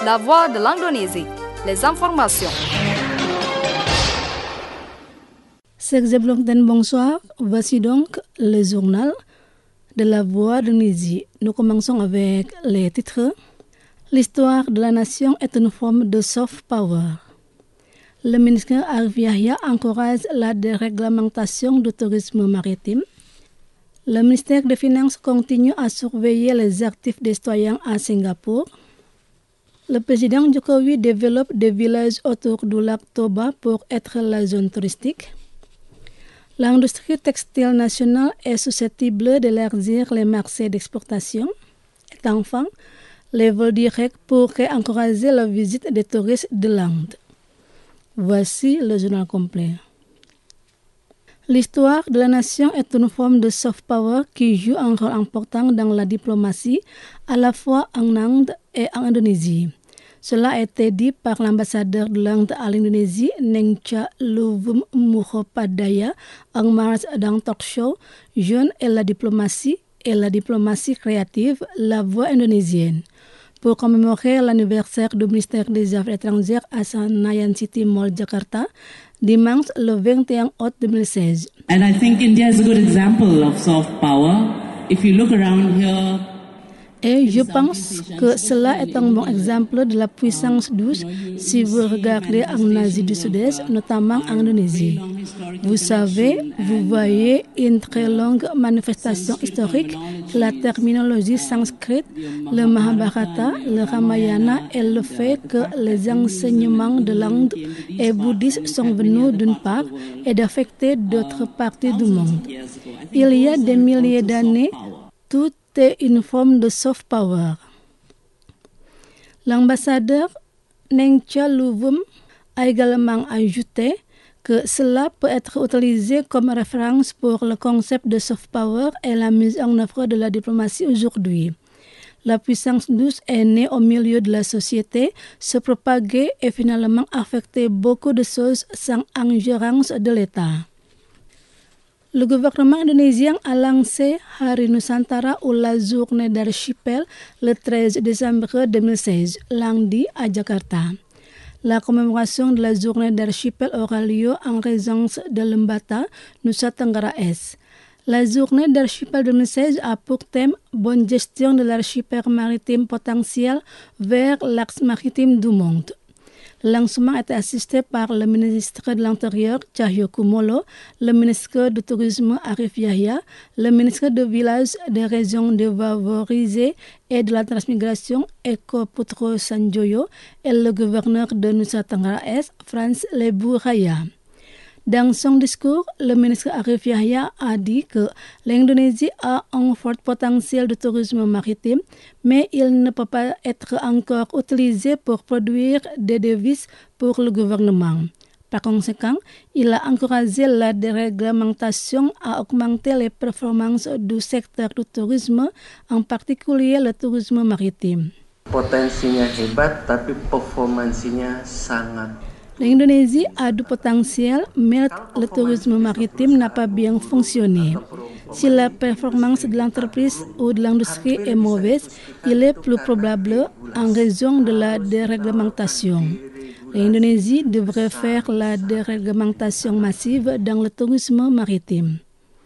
La voix de l'Indonésie. Les informations. Bonsoir, voici donc le journal de la voix de l'Indonésie. Nous commençons avec les titres. L'histoire de la nation est une forme de soft power. Le ministre Arif Yahya encourage la déréglementation du tourisme maritime. Le ministère des Finances continue à surveiller les actifs des citoyens à Singapour. Le président Jokowi développe des villages autour du lac Toba pour être la zone touristique. L'industrie textile nationale est susceptible d'élargir les marchés d'exportation. Et enfin, les vols directs pourraient encourager la visite des touristes de l'Inde. Voici le journal complet. L'histoire de la nation est une forme de soft power qui joue un rôle important dans la diplomatie, à la fois en Inde et en Indonésie. Cela a été dit par l'ambassadeur de l'Inde à l'Indonésie, Nengcha Luvum Mukhopadaya, en mars dans talk show Jeunes et la diplomatie créative, la voix indonésienne. Pour commémorer l'anniversaire du ministère des Affaires étrangères à Senayan City Mall, Jakarta, dimanche le 21 août 2016. And I think India is a good example of soft power. If you look around here, et je pense que cela est un bon exemple de la puissance douce si vous regardez en Asie du Sud-Est, notamment en Indonésie. Vous savez, vous voyez une très longue manifestation historique, la terminologie sanskrite, le Mahabharata, le Ramayana et le fait que les enseignements de l'Inde et bouddhistes sont venus d'une part et d'affecter d'autres parties du monde. Il y a des milliers d'années, tout est une forme de soft power. L'ambassadeur Nengcha Luvum a également ajouté que cela peut être utilisé comme référence pour le concept de soft power et la mise en œuvre de la diplomatie aujourd'hui. La puissance douce est née au milieu de la société, se propaguer et finalement affecter beaucoup de choses sans ingérence de l'État. Le gouvernement indonésien a lancé Hari Nusantara ou la journée d'archipel le 13 décembre 2016, lundi à Jakarta. La commémoration de la journée d'archipel aura lieu en présence de Lembata, Nusa Tenggara Est. La journée d'archipel 2016 a pour thème Bonne gestion de l'archipel maritime potentiel vers l'axe maritime du monde. Le lancement a été assisté par le ministre de l'Intérieur, Cahyokumolo, le ministre du Tourisme, Arif Yahya, le ministre des Villages des régions défavorisées et de la transmigration, Eko Putro Sanjoyo, et le gouverneur de Nusa Tenggara Est, Frans Lebu Raya. Dans son discours, le ministre Arif Yahya a dit que l'Indonésie a un fort potentiel de tourisme maritime, mais il ne peut pas être encore utilisé pour produire des devises pour le gouvernement. Par conséquent, il a encouragé la déréglementation à augmenter les performances du secteur du tourisme, en particulier le tourisme maritime. Potensinya hebat, tapi performansinya sangat. L'Indonésie a du potentiel, mais le tourisme maritime n'a pas bien fonctionné. Si la performance de l'entreprise ou de l'industrie est mauvaise, il est plus probable en raison de la déréglementation. L'Indonésie devrait faire la déréglementation massive dans le tourisme maritime.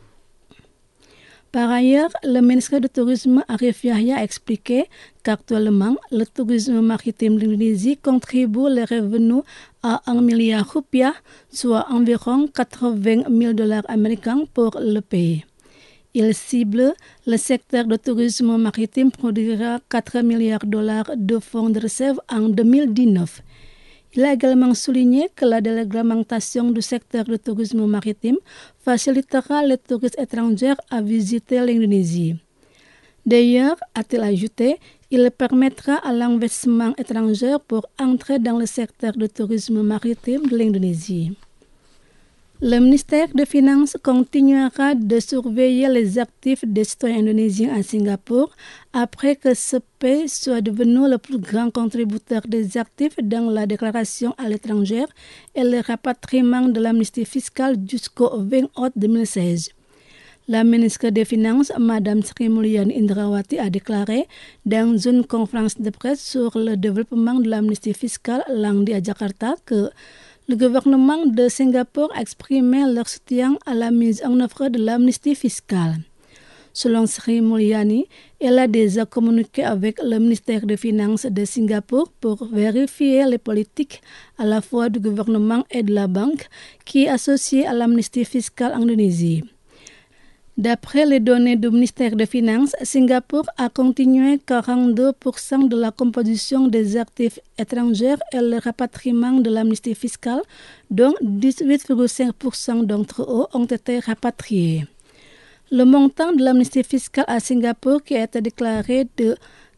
Par ailleurs, le ministre du Tourisme Arif Yahya a expliqué qu'actuellement, le tourisme maritime de l'Indonésie contribue les revenus à 1 milliard rupiah, soit environ 80 000 $ américains pour le pays. Il cible le secteur du tourisme maritime produira 4 milliards $ de fonds de réserve en 2019. Il a également souligné que la déréglementation du secteur du tourisme maritime facilitera les touristes étrangers à visiter l'Indonésie. D'ailleurs, a-t-il ajouté, il permettra à l'investissement étranger pour entrer dans le secteur du tourisme maritime de l'Indonésie. Le ministère des Finances continuera de surveiller les actifs des citoyens indonésiens à Singapour après que ce pays soit devenu le plus grand contributeur des actifs dans la déclaration à l'étranger et le rapatriement de l'amnistie fiscale jusqu'au 20 août 2016. La ministre des Finances, Madame Sri Mulyani Indrawati, a déclaré dans une conférence de presse sur le développement de l'amnistie fiscale lundi à Jakarta que le gouvernement de Singapour a exprimé leur soutien à la mise en œuvre de l'amnistie fiscale. Selon Sri Mulyani, elle a déjà communiqué avec le ministère des Finances de Singapour pour vérifier les politiques à la fois du gouvernement et de la banque qui est associée à l'amnistie fiscale en Indonésie. D'après les données du ministère des Finances, Singapour a continué 42% de la composition des actifs étrangers et le rapatriement de l'amnistie fiscale, dont 18,5% d'entre eux ont été rapatriés. Le montant de l'amnistie fiscale à Singapour qui a été déclaré de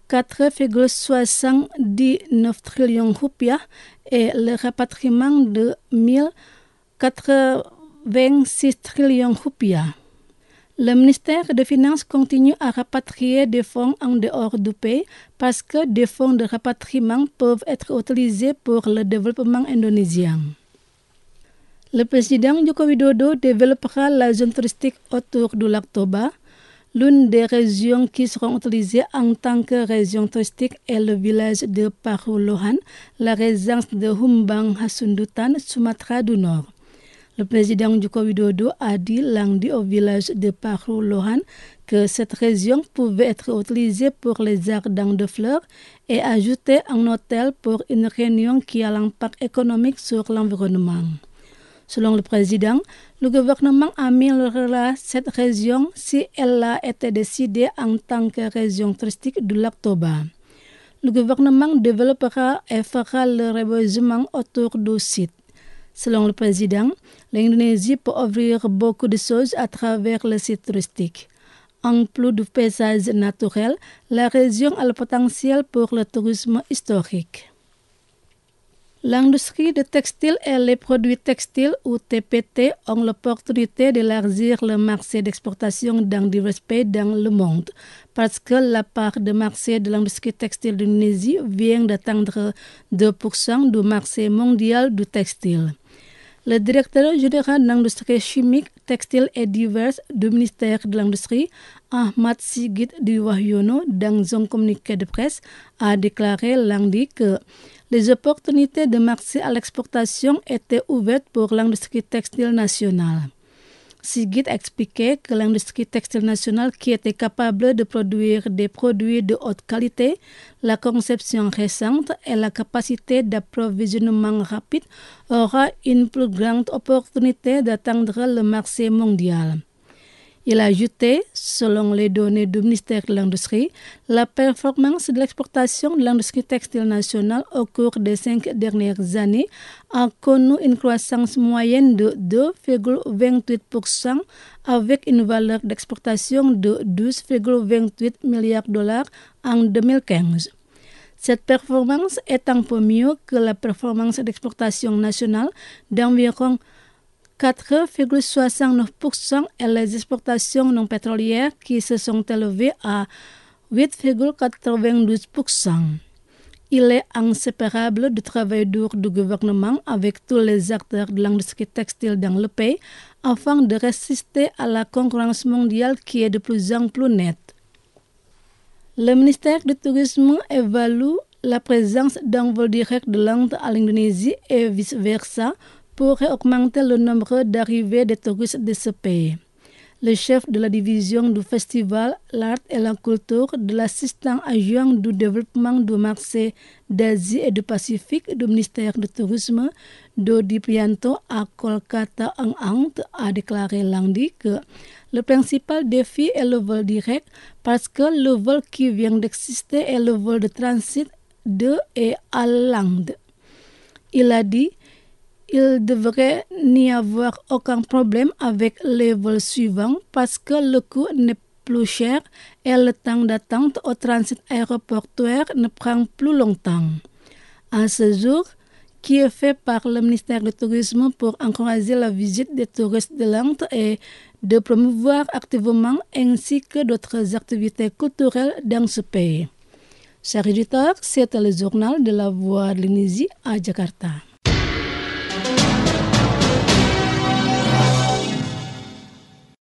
4,79 trillions rupiah et le rapatriement de 1,086 trillions rupiah. Le ministère des Finances continue à rapatrier des fonds en dehors du pays parce que des fonds de rapatriement peuvent être utilisés pour le développement indonésien. Le président Joko Widodo développera la zone touristique autour du lac Toba. L'une des régions qui seront utilisées en tant que région touristique est le village de Paru Lohan, la résidence de Humbang Hasundutan, Sumatra du Nord. Le président Joko Widodo a dit lundi au village de Paru Lohan que cette région pouvait être utilisée pour les jardins de fleurs et ajouté un hôtel pour une réunion qui a l'impact économique sur l'environnement. Selon le président, le gouvernement améliorera cette région si elle a été décidée en tant que région touristique du lac Toba. Le gouvernement développera et fera le reboisement autour du site. Selon le président, l'Indonésie peut offrir beaucoup de choses à travers le site touristique. En plus du paysage naturel, la région a le potentiel pour le tourisme historique. L'industrie de textile et les produits textiles ou TPT ont l'opportunité d'élargir le marché d'exportation dans divers pays dans le monde parce que la part de marché de l'industrie textile d'Indonésie vient d'atteindre 2% du marché mondial du textile. Le directeur général de l'industrie chimique, textile et diverses du ministère de l'Industrie, Ahmad Sigit Dwi Wahyono, dans un communiqué de presse, a déclaré lundi que les opportunités de marché à l'exportation étaient ouvertes pour l'industrie textile nationale. Sigit a expliqué que l'industrie textile nationale qui était capable de produire des produits de haute qualité, la conception récente et la capacité d'approvisionnement rapide aura une plus grande opportunité d'atteindre le marché mondial. Il a ajouté, selon les données du ministère de l'Industrie, la performance de l'exportation de l'industrie textile nationale au cours des 5 dernières années a connu une croissance moyenne de 2,28% avec une valeur d'exportation de 12,28 milliards de dollars en 2015. Cette performance est un peu mieux que la performance d'exportation nationale d'environ 4,69% et les exportations non pétrolières qui se sont élevées à 8,92%. Il est inséparable du travail dur du gouvernement avec tous les acteurs de l'industrie textile dans le pays afin de résister à la concurrence mondiale qui est de plus en plus nette. Le ministère du Tourisme évalue la présence d'un vol direct de l'Inde à l'Indonésie et vice-versa pourrait augmenter le nombre d'arrivées des touristes de ce pays. Le chef de la division du festival L'Art et la Culture de l'assistant adjoint du développement du marché d'Asie et du Pacifique du ministère du Tourisme, Dodi Prianto, à Kolkata en Inde, a déclaré lundi que le principal défi est le vol direct parce que le vol qui vient d'exister est le vol de transit de et à l'Inde. Il a dit il devrait n'y avoir aucun problème avec les vols suivants parce que le coût n'est plus cher et le temps d'attente au transit aéroportuaire ne prend plus longtemps. À ce jour, qui est fait par le ministère du Tourisme pour encourager la visite des touristes de l'Inde et de promouvoir activement ainsi que d'autres activités culturelles dans ce pays. Chers auditeurs, c'était le journal de la Voix de l'Indonésie à Jakarta.